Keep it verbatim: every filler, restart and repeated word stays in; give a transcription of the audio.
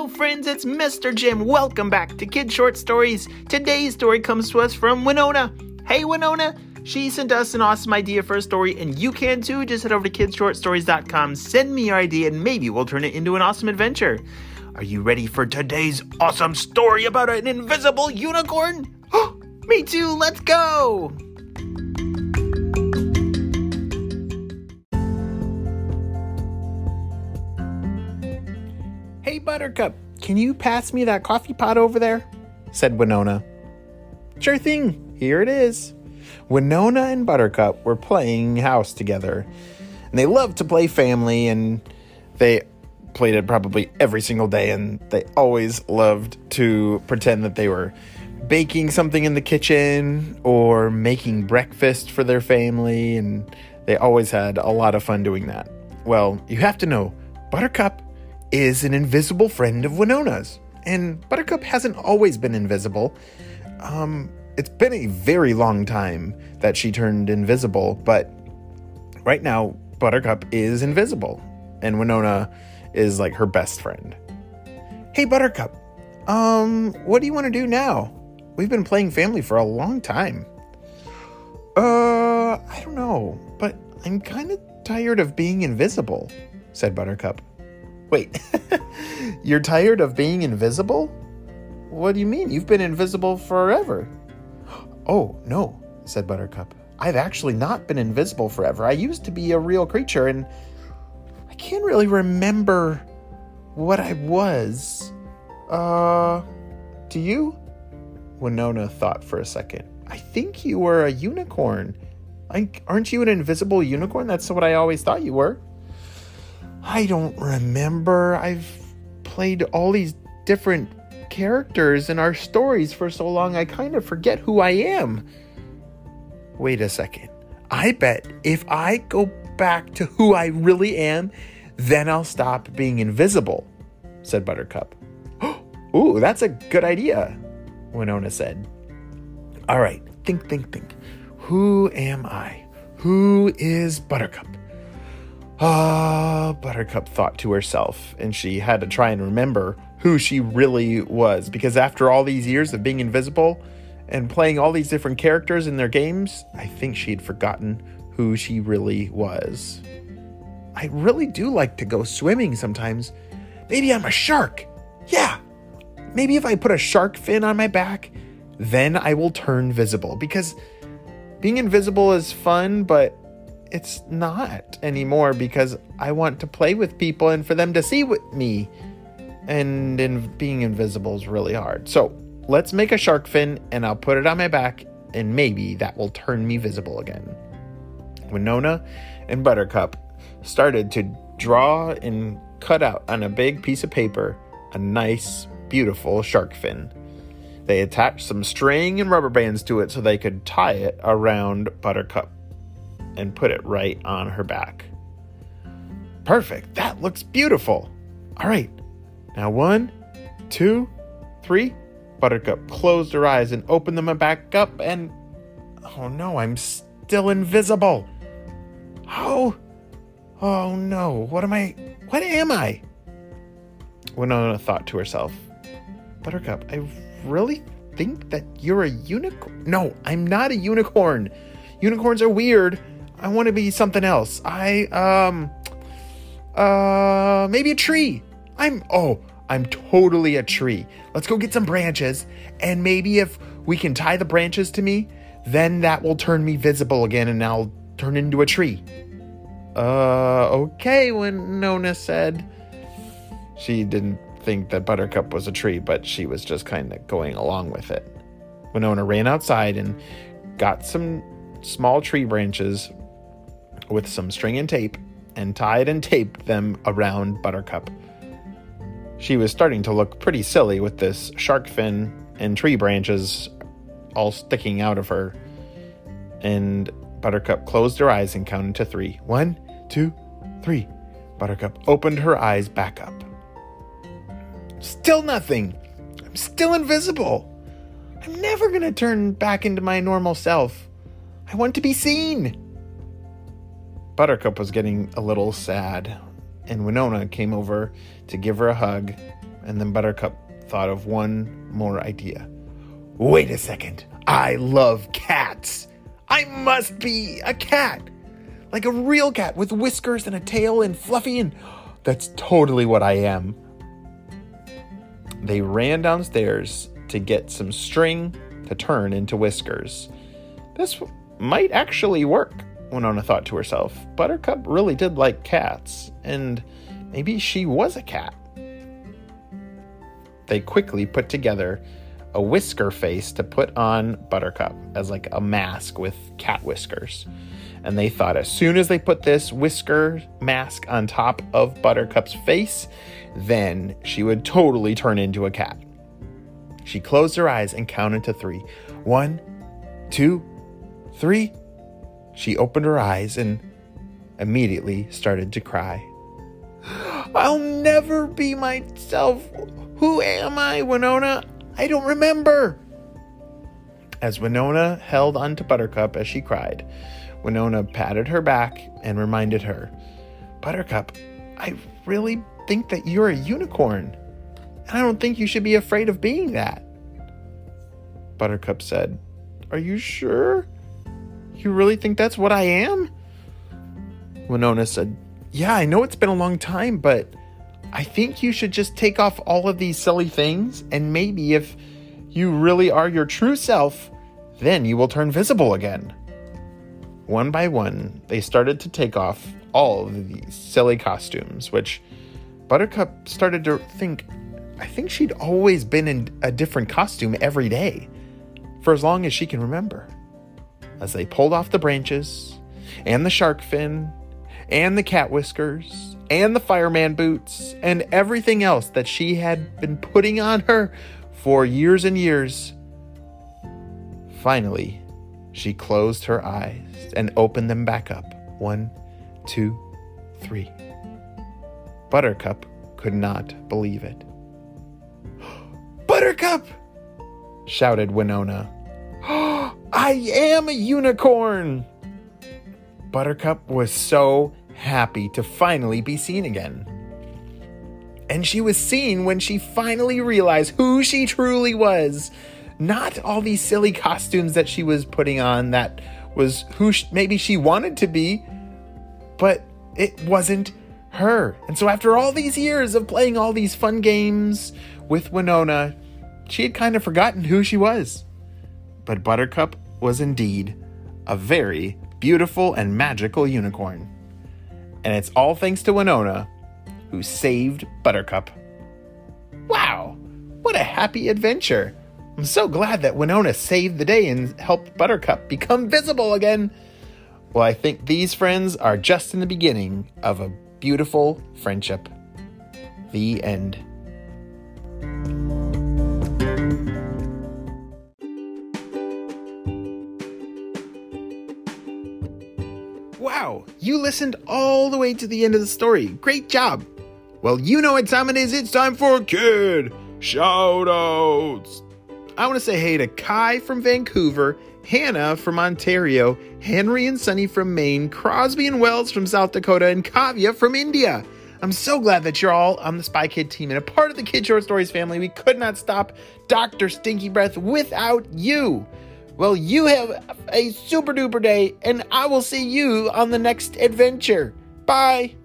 Hello friends, it's Mister Jim. Welcome back to Kid Short Stories. Today's story comes to us from Winona. Hey Winona, she sent us an awesome idea for a story, and you can too. Just head over to kids short stories dot com, send me your idea, and maybe we'll turn it into an awesome adventure. Are you ready for today's awesome story about an invisible unicorn? Me too, let's go! Hey Buttercup, can you pass me that coffee pot over there? Said Winona. Sure thing, here it is. Winona and Buttercup were playing house together, and they loved to play family, and they played it probably every single day, and they always loved to pretend that they were baking something in the kitchen or making breakfast for their family, and they always had a lot of fun doing that. Well, you have to know, Buttercup is an invisible friend of Winona's, and Buttercup hasn't always been invisible. Um, it's been a very long time that she turned invisible, but right now, Buttercup is invisible, and Winona is like her best friend. Hey Buttercup, um, what do you want to do now? We've been playing family for a long time. Uh, I don't know, but I'm kind of tired of being invisible, said Buttercup. Wait, you're tired of being invisible? What do you mean? You've been invisible forever. Oh, no, said Buttercup. I've actually not been invisible forever. I used to be a real creature, and I can't really remember what I was. Uh, do you? Winona thought for a second. I think you were a unicorn. I, aren't you an invisible unicorn? That's what I always thought you were. I don't remember. I've played all these different characters in our stories for so long, I kind of forget who I am. Wait a second. I bet if I go back to who I really am, then I'll stop being invisible, said Buttercup. Ooh, that's a good idea, Winona said. All right, think, think, think. Who am I? Who is Buttercup? Ah, uh, Buttercup thought to herself, and she had to try and remember who she really was, because after all these years of being invisible and playing all these different characters in their games, I think she'd forgotten who she really was. I really do like to go swimming sometimes. Maybe I'm a shark. Yeah, maybe if I put a shark fin on my back, then I will turn visible, because being invisible is fun, but it's not anymore because I want to play with people and for them to see with me. And in being invisible is really hard. So let's make a shark fin and I'll put it on my back and maybe that will turn me visible again. Winona and Buttercup started to draw and cut out on a big piece of paper a nice, beautiful shark fin. They attached some string and rubber bands to it so they could tie it around Buttercup and put it right on her back. Perfect. That looks beautiful. All right. Now one, two, three. Buttercup closed her eyes and opened them back up and... Oh no, I'm still invisible. How? Oh no, what am I... What am I? Winona thought to herself. Buttercup, I really think that you're a unicorn. No, I'm not a unicorn. Unicorns are weird. I want to be something else. I, um, uh, maybe a tree. I'm, oh, I'm totally a tree. Let's go get some branches. And maybe if we can tie the branches to me, then that will turn me visible again and I'll turn into a tree. Uh, okay, Winona said. She didn't think that Buttercup was a tree, but she was just kind of going along with it. Winona ran outside and got some small tree branches with some string and tape and tied and taped them around Buttercup. She was starting to look pretty silly with this shark fin and tree branches all sticking out of her. And Buttercup closed her eyes and counted to three. One, two, three. Buttercup opened her eyes back up. Still nothing. I'm still invisible. I'm never going to turn back into my normal self. I want to be seen. Buttercup was getting a little sad, and Winona came over to give her a hug, And then Buttercup thought of one more idea. Wait a second. I love cats. I must be a cat. Like a real cat with whiskers and a tail and fluffy, and that's totally what I am. They ran downstairs to get some string to turn into whiskers. This might actually work, Winona thought to herself. Buttercup really did like cats, and maybe she was a cat. They quickly put together a whisker face to put on Buttercup as like a mask with cat whiskers. And they thought as soon as they put this whisker mask on top of Buttercup's face, then she would totally turn into a cat. She closed her eyes and counted to three. One, two, three. She opened her eyes and immediately started to cry. I'll never be myself. Who am I, Winona? I don't remember. As Winona held onto Buttercup as she cried, Winona patted her back and reminded her, Buttercup, I really think that you're a unicorn, and I don't think you should be afraid of being that. Buttercup said, Are you sure? You really think that's what I am? Winona said, Yeah, I know it's been a long time, but I think you should just take off all of these silly things, and maybe if you really are your true self, then you will turn visible again. One by one, they started to take off all of these silly costumes, which Buttercup started to think, I think she'd always been in a different costume every day, for as long as she can remember. As they pulled off the branches, and the shark fin, and the cat whiskers, and the fireman boots, and everything else that she had been putting on her for years and years, finally, she closed her eyes and opened them back up. One, two, three. Buttercup could not believe it. Buttercup! Shouted Winona. I am a unicorn! Buttercup was so happy to finally be seen again. And she was seen when she finally realized who she truly was. Not all these silly costumes that she was putting on that was who sh- maybe she wanted to be, but it wasn't her. And so after all these years of playing all these fun games with Winona, she had kind of forgotten who she was. But Buttercup was indeed a very beautiful and magical unicorn. And it's all thanks to Winona, who saved Buttercup. Wow, what a happy adventure. I'm so glad that Winona saved the day and helped Buttercup become visible again. Well, I think these friends are just in the beginning of a beautiful friendship. The end. Wow, you listened all the way to the end of the story. Great job. Well, you know what time it is. It's time for Kid Shoutouts. I want to say hey to Kai from Vancouver, Hannah from Ontario, Henry and Sunny from Maine, Crosby and Wells from South Dakota, and Kavya from India. I'm so glad that you're all on the Spy Kid team and a part of the Kid Short Stories family. We could not stop Doctor Stinky Breath without you. Well, you have a super duper day, and I will see you on the next adventure. Bye.